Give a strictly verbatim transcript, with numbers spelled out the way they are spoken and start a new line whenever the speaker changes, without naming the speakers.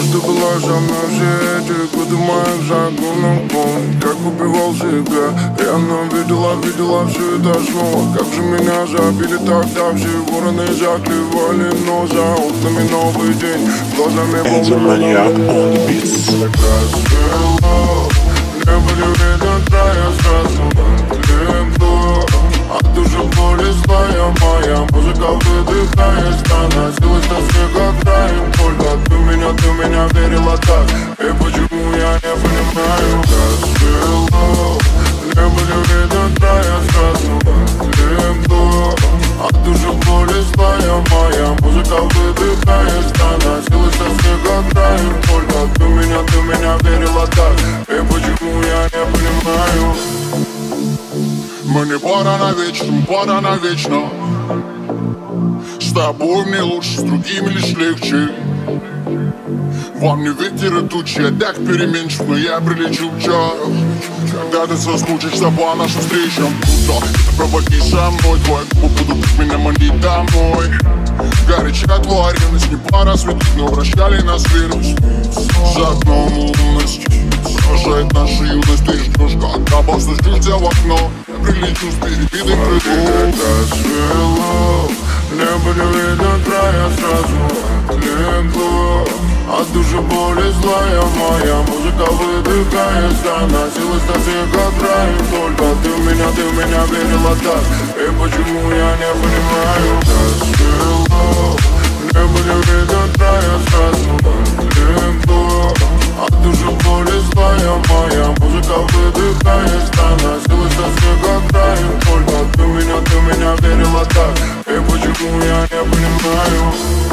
Помнишь, ты была со мной все эти годы в моем загоном. Помню, как убивал себя. Реально видела, видела все это снова. Как же меня забили тогда. Все вороны заклевали, но за окнами новый день. Глазами
Эндиманиак on the beats.
Рассвело, не были видно края, сразу отлегло. От души боли злая моя. Музыка выдыхает, становилась на снега краем. Только ты меня, ты меня верила так. И почему я не понимаю? Рассвело, не были видно края, сразу отлегло. От души боли злая моя. Музыка выдыхает, становилась на снега краем. Только ты меня, ты меня верила так. И почему я не понимаю? Мы не пара навечно, пара навечно. С тобой мне лучше, с другими лишь легче. Во мне ветер и тучи, опять переменчив, но я прилечу в час. Когда ты соскучишься по нашим встречам, куда ты проводи со мной. Твои губы будут меня манить домой. Горячая твоя ревность, не пора светить, но вращали нас вирус. За окном лунность сражает нашу юность. Ты ждешь, когда постучишь тебя в окно. Я прилечу с перебитым крылом. Рассвело, небо не видно края, сразу отлегло. От души боли злая моя. Музыка выдыхает, становилась на снега краем. Только ты в меня, ты в меня верила так. И почему я не понимаю? Рассвело, небо не видно края, сразу отлегло. От души боли злая моя. Музыка выдыхает, становилась на снега краем. Только ты в меня, ты в меня верила так. И почему я не понимаю?